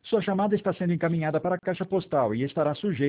Sua chamada está sendo encaminhada para a caixa postal e estará sujeita